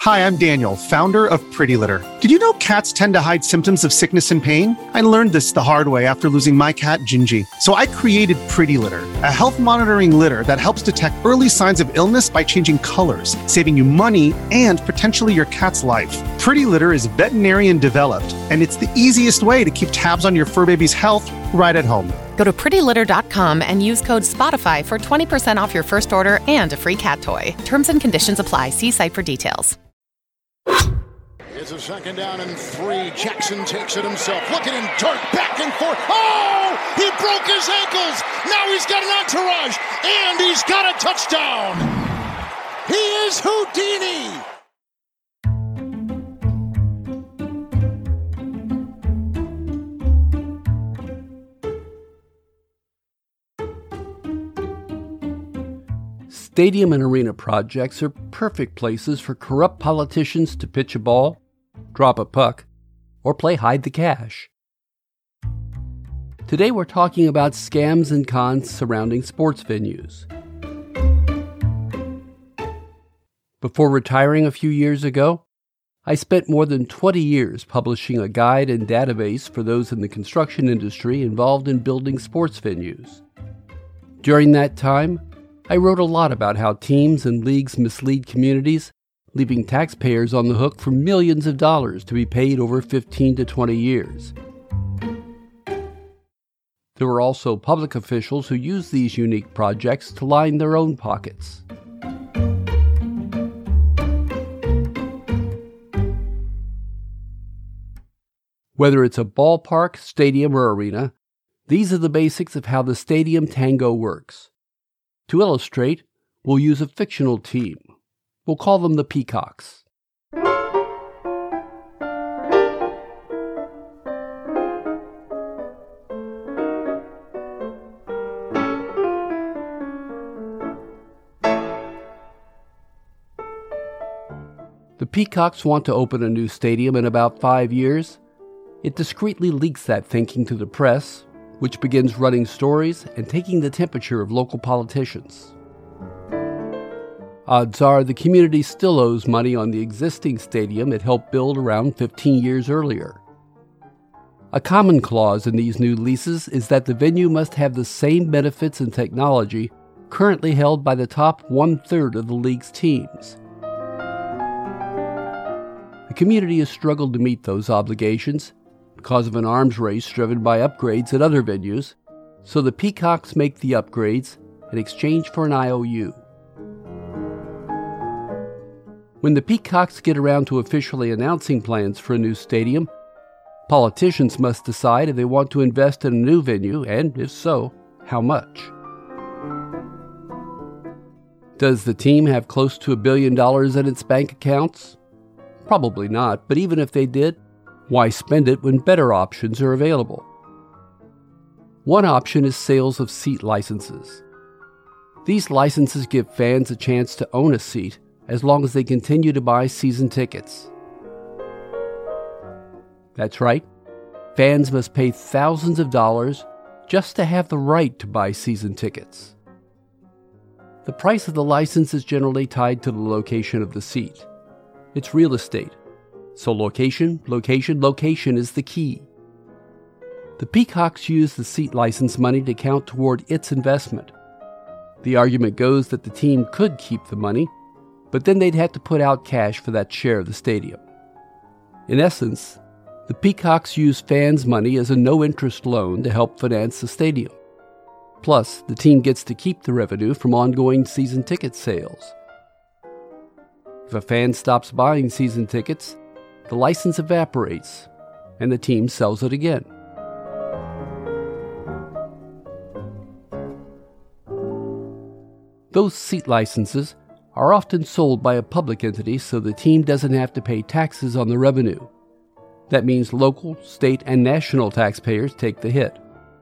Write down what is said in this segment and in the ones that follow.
Hi, I'm Daniel, founder of Pretty Litter. Did you know cats tend to hide symptoms of sickness and pain? I learned this the hard way after losing my cat, Gingy. So I created Pretty Litter, a health monitoring litter that helps detect early signs of illness by changing colors, saving you money and potentially your cat's life. Pretty Litter is veterinarian developed, and it's the easiest way to keep tabs on your fur baby's health right at home. Go to prettylitter.com and use code SPOTIFY for 20% off your first order and a free cat toy. Terms and conditions apply. See site for details. It's a second down and 3. Jackson takes it himself. Look at him dart back and forth. Oh! He broke his ankles. Now he's got an entourage. And he's got a touchdown. He is Houdini. Stadium and arena projects are perfect places for corrupt politicians to pitch a ball, drop a puck, or play hide the cash. Today we're talking about scams and cons surrounding sports venues. Before retiring a few years ago, I spent more than 20 years publishing a guide and database for those in the construction industry involved in building sports venues. During that time, I wrote a lot about how teams and leagues mislead communities, leaving taxpayers on the hook for millions of dollars to be paid over 15 to 20 years. There were also public officials who used these unique projects to line their own pockets. Whether it's a ballpark, stadium, or arena, these are the basics of how the stadium tango works. To illustrate, we'll use a fictional team. We'll call them the Peacocks. The Peacocks want to open a new stadium in about 5 years. It discreetly leaks that thinking to the press, which begins running stories and taking the temperature of local politicians. Odds are the community still owes money on the existing stadium it helped build around 15 years earlier. A common clause in these new leases is that the venue must have the same benefits and technology currently held by the top 1/3 of the league's teams. The community has struggled to meet those obligations because of an arms race driven by upgrades at other venues, so the Peacocks make the upgrades in exchange for an IOU. When the Peacocks get around to officially announcing plans for a new stadium, politicians must decide if they want to invest in a new venue, and if so, how much. Does the team have close to $1 billion in its bank accounts? Probably not, but even if they did, why spend it when better options are available? One option is sales of seat licenses. These licenses give fans a chance to own a seat as long as they continue to buy season tickets. That's right, fans must pay thousands of dollars just to have the right to buy season tickets. The price of the license is generally tied to the location of the seat. It's real estate. So location is the key. The Peacocks use the seat license money to count toward its investment. The argument goes that the team could keep the money, but then they'd have to put out cash for that share of the stadium. In essence, the Peacocks use fans' money as a no-interest loan to help finance the stadium. Plus, the team gets to keep the revenue from ongoing season ticket sales. If a fan stops buying season tickets, the license evaporates, and the team sells it again. Those seat licenses are often sold by a public entity so the team doesn't have to pay taxes on the revenue. That means local, state, and national taxpayers take the hit.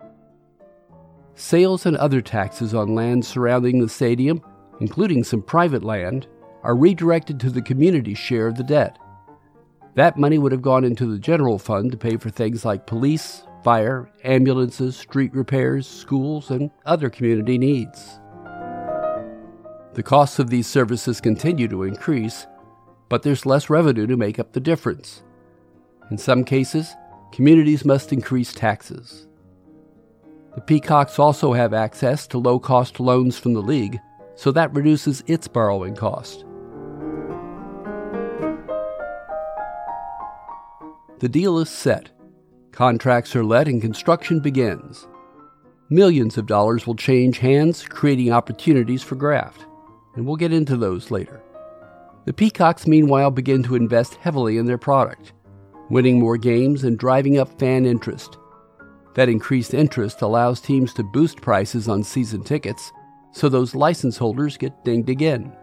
Sales and other taxes on land surrounding the stadium, including some private land, are redirected to the community's share of the debt. That money would have gone into the general fund to pay for things like police, fire, ambulances, street repairs, schools, and other community needs. The costs of these services continue to increase, but there's less revenue to make up the difference. In some cases, communities must increase taxes. The Peacocks also have access to low-cost loans from the league, so that reduces its borrowing cost. The deal is set. Contracts are let and construction begins. Millions of dollars will change hands, creating opportunities for graft, and we'll get into those later. The Peacocks, meanwhile, begin to invest heavily in their product, winning more games and driving up fan interest. That increased interest allows teams to boost prices on season tickets, so those license holders get dinged again.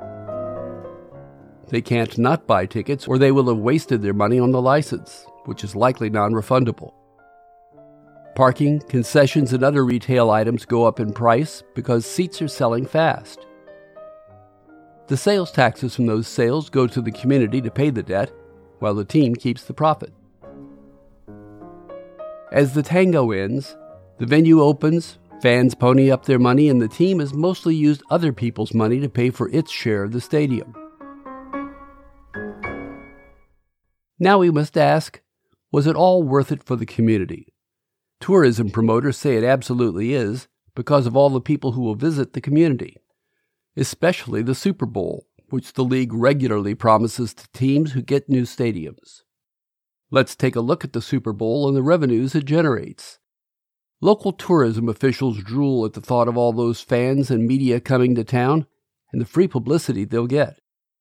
They can't not buy tickets or they will have wasted their money on the license, which is likely non-refundable. Parking, concessions, and other retail items go up in price because seats are selling fast. The sales taxes from those sales go to the community to pay the debt, while the team keeps the profit. As the tango ends, the venue opens, fans pony up their money, and the team has mostly used other people's money to pay for its share of the stadium. Now we must ask, was it all worth it for the community? Tourism promoters say it absolutely is, because of all the people who will visit the community, especially the Super Bowl, which the league regularly promises to teams who get new stadiums. Let's take a look at the Super Bowl and the revenues it generates. Local tourism officials drool at the thought of all those fans and media coming to town and the free publicity they'll get.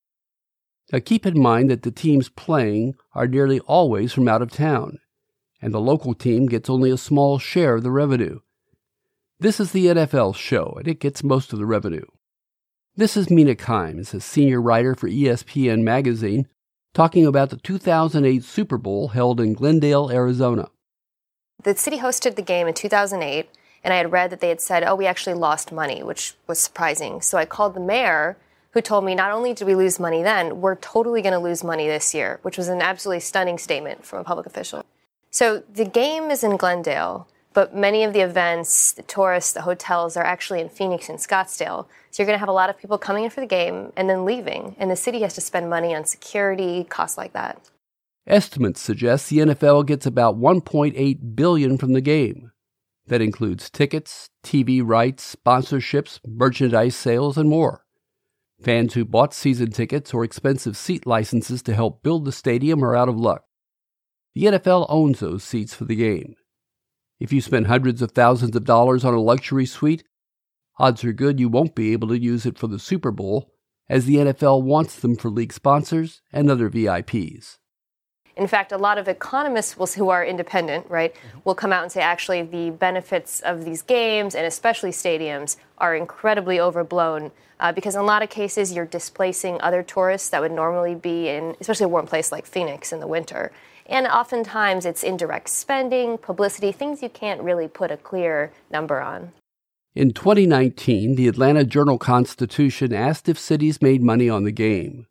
Now keep in mind that the teams playing are nearly always from out of town, and the local team gets only a small share of the revenue. This is the NFL show, and it gets most of the revenue. This is Mina Kimes, a senior writer for ESPN magazine, talking about the 2008 Super Bowl held in Glendale, Arizona. The city hosted the game in 2008, and I had read that they had said, we actually lost money, which was surprising. So I called the mayor, who told me not only did we lose money then, we're totally going to lose money this year, which was an absolutely stunning statement from a public official. So the game is in Glendale, but many of the events, the tourists, the hotels are actually in Phoenix and Scottsdale. So you're going to have a lot of people coming in for the game and then leaving, and the city has to spend money on security, costs like that. Estimates suggest the NFL gets about $1.8 billion from the game. That includes tickets, TV rights, sponsorships, merchandise sales, and more. Fans who bought season tickets or expensive seat licenses to help build the stadium are out of luck. The NFL owns those seats for the game. If you spend hundreds of thousands of dollars on a luxury suite, odds are good you won't be able to use it for the Super Bowl, as the NFL wants them for league sponsors and other VIPs. In fact, a lot of economists who are independent, will come out and say actually the benefits of these games and especially stadiums are incredibly overblown because in a lot of cases you're displacing other tourists that would normally be in, especially a warm place like Phoenix in the winter. And oftentimes it's indirect spending, publicity, things you can't really put a clear number on. In 2019, the Atlanta Journal-Constitution asked if cities made money on the game.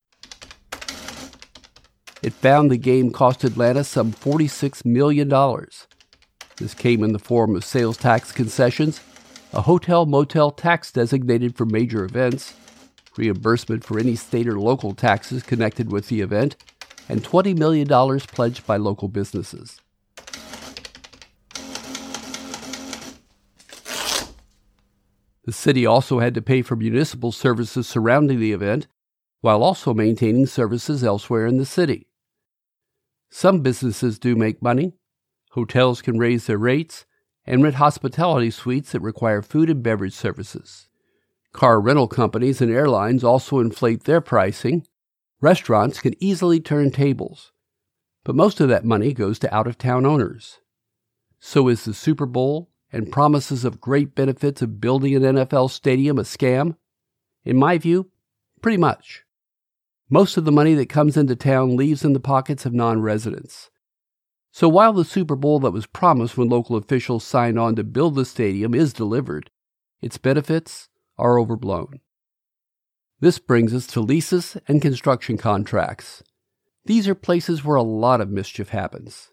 It found the game cost Atlanta some $46 million. This came in the form of sales tax concessions, a hotel-motel tax designated for major events, reimbursement for any state or local taxes connected with the event, and $20 million pledged by local businesses. The city also had to pay for municipal services surrounding the event, while also maintaining services elsewhere in the city. Some businesses do make money. Hotels can raise their rates and rent hospitality suites that require food and beverage services. Car rental companies and airlines also inflate their pricing. Restaurants can easily turn tables. But most of that money goes to out-of-town owners. So is the Super Bowl and promises of great benefits of building an NFL stadium a scam? In my view, pretty much. Most of the money that comes into town leaves in the pockets of non-residents. So while the Super Bowl that was promised when local officials signed on to build the stadium is delivered, its benefits are overblown. This brings us to leases and construction contracts. These are places where a lot of mischief happens.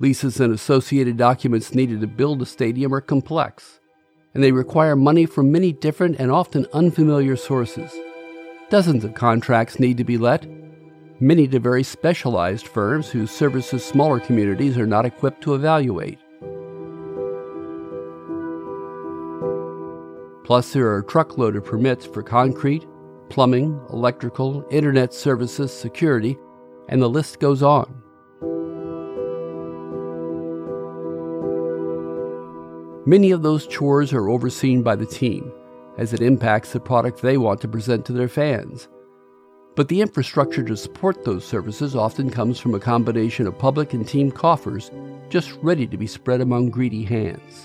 Leases and associated documents needed to build a stadium are complex, and they require money from many different and often unfamiliar sources. Dozens of contracts need to be let, many to very specialized firms whose services smaller communities are not equipped to evaluate. Plus, there are a truckload of permits for concrete, plumbing, electrical, internet services, security, and the list goes on. Many of those chores are overseen by the team, as it impacts the product they want to present to their fans. But the infrastructure to support those services often comes from a combination of public and team coffers, just ready to be spread among greedy hands.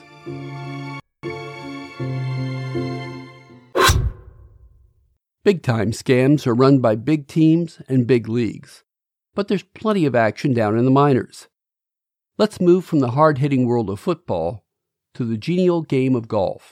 Big-time scams are run by big teams and big leagues, but there's plenty of action down in the minors. Let's move from the hard-hitting world of football to the genial game of golf.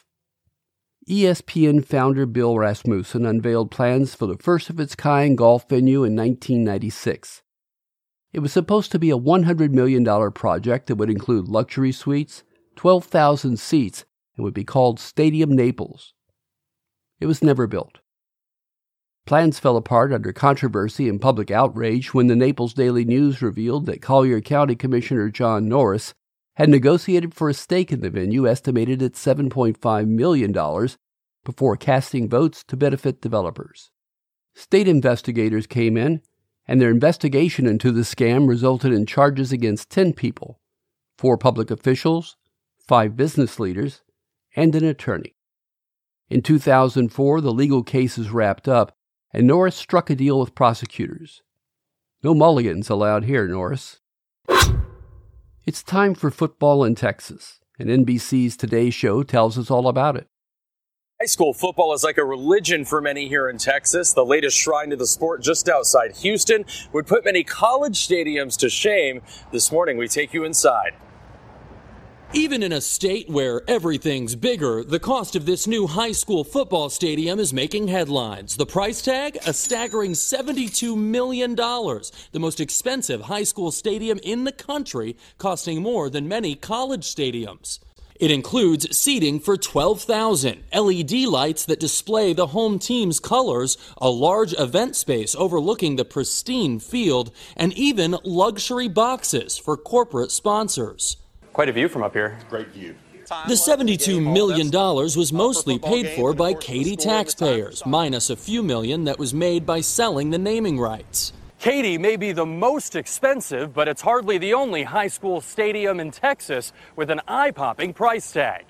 ESPN founder Bill Rasmussen unveiled plans for the first-of-its-kind golf venue in 1996. It was supposed to be a $100 million project that would include luxury suites, 12,000 seats, and would be called Stadium Naples. It was never built. Plans fell apart under controversy and public outrage when the Naples Daily News revealed that Collier County Commissioner John Norris had negotiated for a stake in the venue estimated at $7.5 million before casting votes to benefit developers. State investigators came in, and their investigation into the scam resulted in charges against 10 people, 4 public officials, 5 business leaders, and an attorney. In 2004, the legal case is wrapped up, and Norris struck a deal with prosecutors. No mulligans allowed here, Norris. It's time for football in Texas, and NBC's Today Show tells us all about it. High school football is like a religion for many here in Texas. The latest shrine to the sport just outside Houston would put many college stadiums to shame. This morning, we take you inside. Even in a state where everything's bigger, the cost of this new high school football stadium is making headlines. The price tag, a staggering $72 million, the most expensive high school stadium in the country, costing more than many college stadiums. It includes seating for 12,000, LED lights that display the home team's colors, a large event space overlooking the pristine field, and even luxury boxes for corporate sponsors. Quite a view from up here. Great view. The $72 million was mostly paid for by Katy taxpayers, minus a few million that was made by selling the naming rights. Katy may be the most expensive, but it's hardly the only high school stadium in Texas with an eye-popping price tag.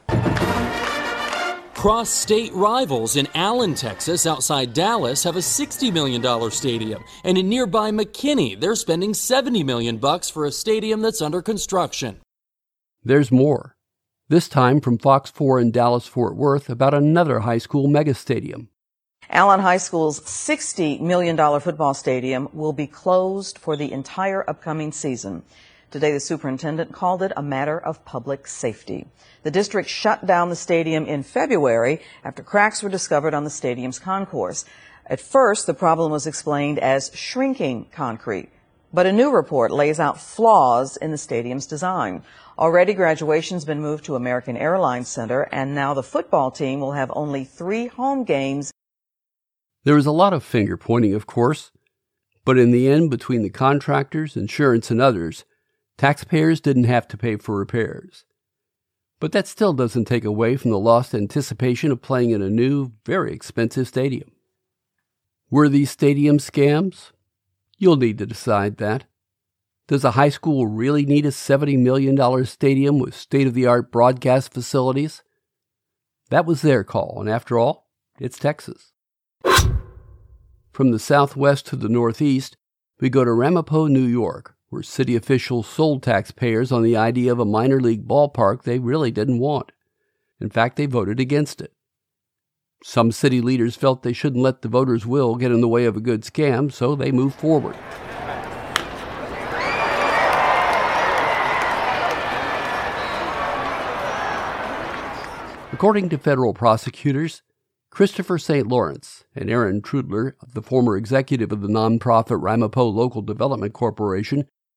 Cross-state rivals in Allen, Texas, outside Dallas, have a $60 million stadium. And in nearby McKinney, they're spending $70 million for a stadium that's under construction. There's more, this time from Fox 4 in Dallas-Fort Worth about another high school megastadium. Allen High School's $60 million football stadium will be closed for the entire upcoming season. Today, the superintendent called it a matter of public safety. The district shut down the stadium in February after cracks were discovered on the stadium's concourse. At first, the problem was explained as shrinking concrete, but a new report lays out flaws in the stadium's design. Already, graduation's been moved to American Airlines Center, and now the football team will have only 3 home games. There was a lot of finger-pointing, of course, but in the end, between the contractors, insurance, and others, taxpayers didn't have to pay for repairs. But that still doesn't take away from the lost anticipation of playing in a new, very expensive stadium. Were these stadium scams? You'll need to decide that. Does a high school really need a $70 million stadium with state-of-the-art broadcast facilities? That was their call, and after all, it's Texas. From the southwest to the northeast, we go to Ramapo, New York, where city officials sold taxpayers on the idea of a minor league ballpark they really didn't want. In fact, they voted against it. Some city leaders felt they shouldn't let the voters' will get in the way of a good scam, so they moved forward. According to federal prosecutors, Christopher St. Lawrence and Aaron Trudler, the former executive of the nonprofit Ramapo Local Development Corporation,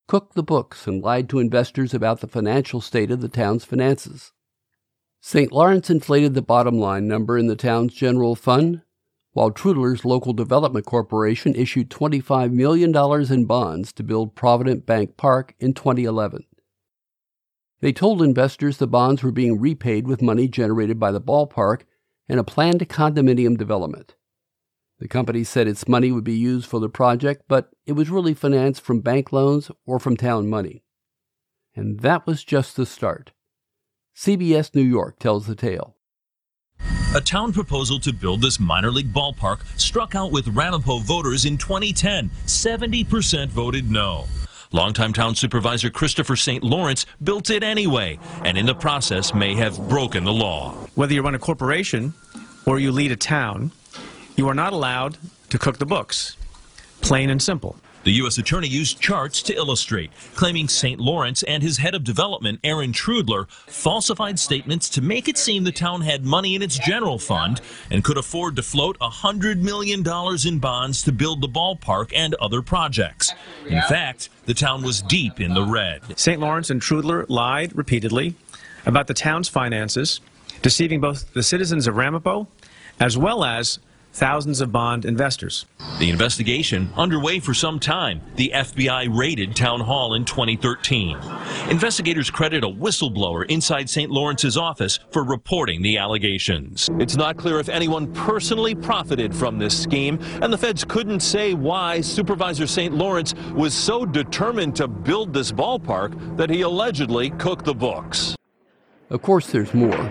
cooked the books and lied to investors about the financial state of the town's finances. St. Lawrence inflated the bottom line number in the town's general fund, while Trudler's local development corporation issued $25 million in bonds to build Provident Bank Park in 2011. They told investors the bonds were being repaid with money generated by the ballpark and a planned condominium development. The company said its money would be used for the project, but it was really financed from bank loans or from town money. And that was just the start. CBS New York tells the tale. A town proposal to build this minor league ballpark struck out with Ramapo voters in 2010. 70% voted no. Longtime town supervisor Christopher St. Lawrence built it anyway, and in the process may have broken the law. Whether you run a corporation or you lead a town, you are not allowed to cook the books. Plain and simple. The U.S. Attorney used charts to illustrate, claiming St. Lawrence and his head of development, Aaron Trudler, falsified statements to make it seem the town had money in its general fund and could afford to float $100 million in bonds to build the ballpark and other projects. In fact, the town was deep in the red. St. Lawrence and Trudler lied repeatedly about the town's finances, deceiving both the citizens of Ramapo as well as thousands of bond investors. The investigation, underway for some time, the FBI raided Town Hall in 2013. Investigators credit a whistleblower inside St. Lawrence's office for reporting the allegations. It's not clear if anyone personally profited from this scheme, and the feds couldn't say why Supervisor St. Lawrence was so determined to build this ballpark that he allegedly cooked the books. Of course, there's more.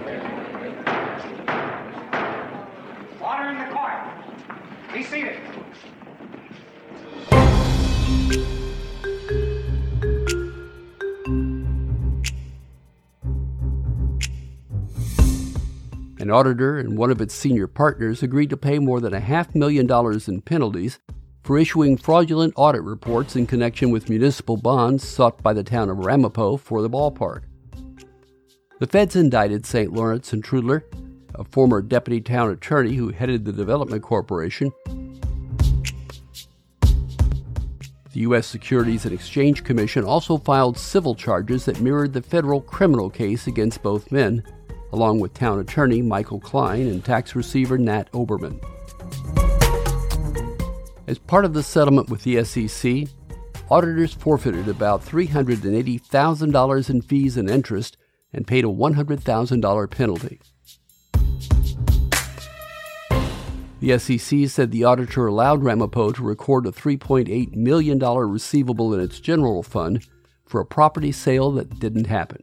Be seated. An auditor and one of its senior partners agreed to pay more than $500,000 in penalties for issuing fraudulent audit reports in connection with municipal bonds sought by the town of Ramapo for the ballpark. The feds indicted St. Lawrence and Trudler, a former deputy town attorney who headed the development corporation. The U.S. Securities and Exchange Commission also filed civil charges that mirrored the federal criminal case against both men, along with town attorney Michael Klein and tax receiver Nat Oberman. As part of the settlement with the SEC, auditors forfeited about $380,000 in fees and interest and paid a $100,000 penalty. The SEC said the auditor allowed Ramapo to record a $3.8 million receivable in its general fund for a property sale that didn't happen.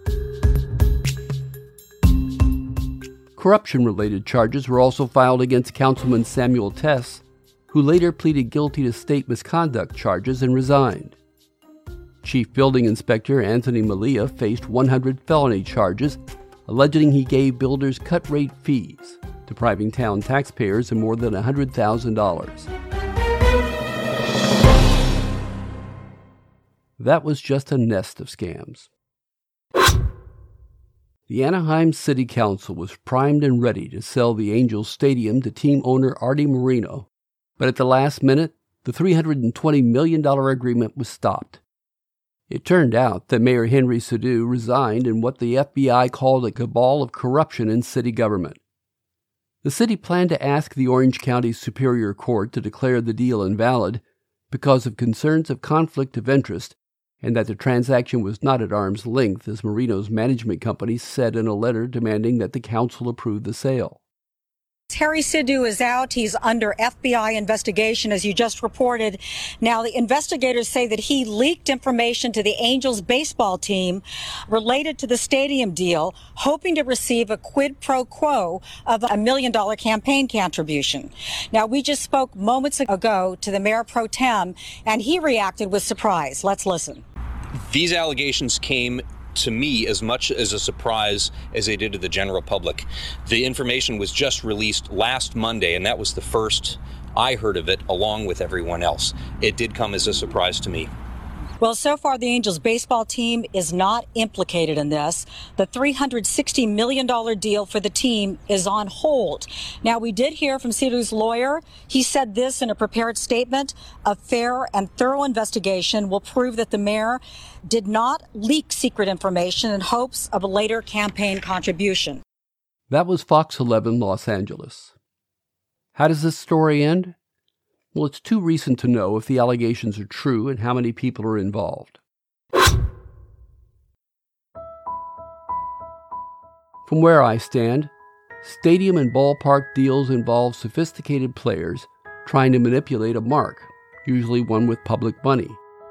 Corruption-related charges were also filed against Councilman Samuel Tess, who later pleaded guilty to state misconduct charges and resigned. Chief Building Inspector Anthony Malia faced 100 felony charges, alleging he gave builders cut-rate fees, depriving town taxpayers of more than $100,000. That was just a nest of scams. The Anaheim City Council was primed and ready to sell the Angels Stadium to team owner Artie Moreno, but at the last minute, the $320 million agreement was stopped. It turned out that Mayor Henry Sadu resigned in what the FBI called a cabal of corruption in city government. The city planned to ask the Orange County Superior Court to declare the deal invalid because of concerns of conflict of interest and that the transaction was not at arm's length, as Moreno's management company said in a letter demanding that the council approve the sale. Harry Sadu is out. He's under FBI investigation, as you just reported. Now, the investigators say that he leaked information to the Angels baseball team related to the stadium deal, hoping to receive a quid pro quo of $1 million campaign contribution. Now, we just spoke moments ago to the mayor pro tem, and he reacted with surprise. Let's listen. These allegations came to me as much as a surprise as they did to the general public. The information was just released last Monday, and that was the first I heard of it, along with everyone else. It did come as a surprise to me. Well, so far, the Angels baseball team is not implicated in this. The $360 million deal for the team is on hold. Now, we did hear from CEDU's lawyer. He said this in a prepared statement. A fair and thorough investigation will prove that the mayor did not leak secret information in hopes of a later campaign contribution. That was Fox 11 Los Angeles. How does this story end? Well, it's too recent to know if the allegations are true and how many people are involved. From where I stand, stadium and ballpark deals involve sophisticated players trying to manipulate a mark, usually one with public money.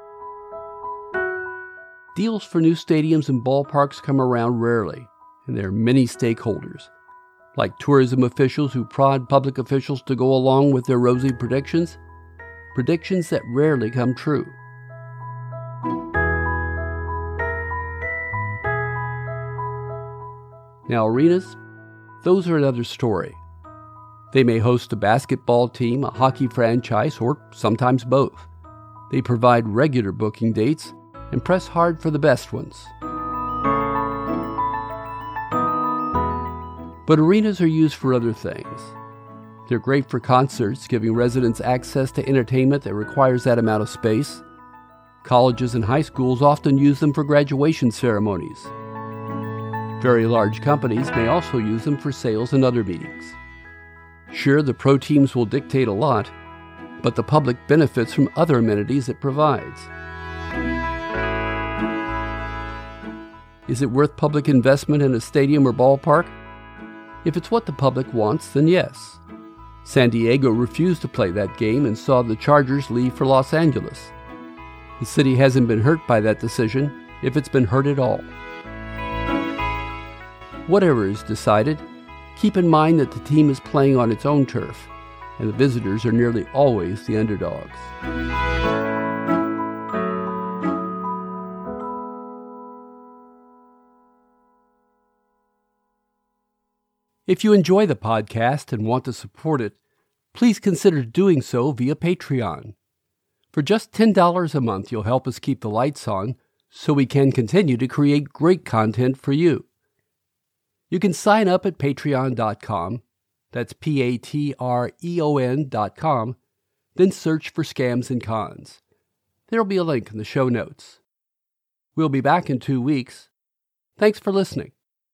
Deals for new stadiums and ballparks come around rarely, and there are many stakeholders, like tourism officials who prod public officials to go along with their rosy predictions that rarely come true. Now, arenas, those are another story. They may host a basketball team, a hockey franchise, or sometimes both. They provide regular booking dates and press hard for the best ones. But arenas are used for other things. They're great for concerts, giving residents access to entertainment that requires that amount of space. Colleges and high schools often use them for graduation ceremonies. Very large companies may also use them for sales and other meetings. Sure, the pro teams will dictate a lot, but the public benefits from other amenities it provides. Is it worth public investment in a stadium or ballpark? If it's what the public wants, then yes. San Diego refused to play that game and saw the Chargers leave for Los Angeles. The city hasn't been hurt by that decision, if it's been hurt at all. Whatever is decided, keep in mind that the team is playing on its own turf, and the visitors are nearly always the underdogs. If you enjoy the podcast and want to support it, please consider doing so via Patreon. For just $10 a month, you'll help us keep the lights on so we can continue to create great content for you. You can sign up at patreon.com, that's patreon.com, then search for Scams and Cons. There'll be a link in the show notes. We'll be back in 2 weeks. Thanks for listening.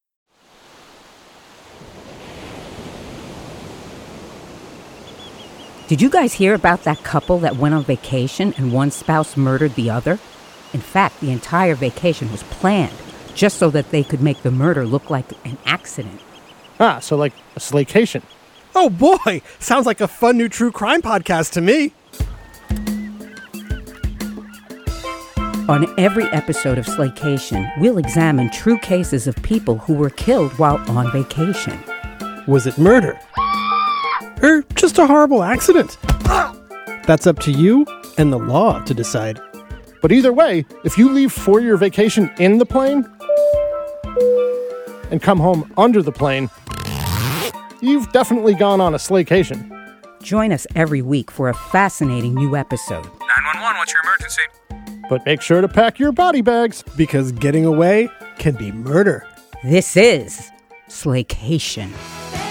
Did you guys hear about that couple that went on vacation and one spouse murdered the other? In fact, the entire vacation was planned just so that they could make the murder look like an accident. Ah, so like a slaycation. Oh boy, sounds like a fun new true crime podcast to me. On every episode of Slaycation, we'll examine true cases of people who were killed while on vacation. Was it murder? Or just a horrible accident? That's up to you and the law to decide. But either way, if you leave for your vacation in the plane and come home under the plane, you've definitely gone on a slaycation. Join us every week for a fascinating new episode. 911, what's your emergency? But make sure to pack your body bags, because getting away can be murder. This is Slaycation.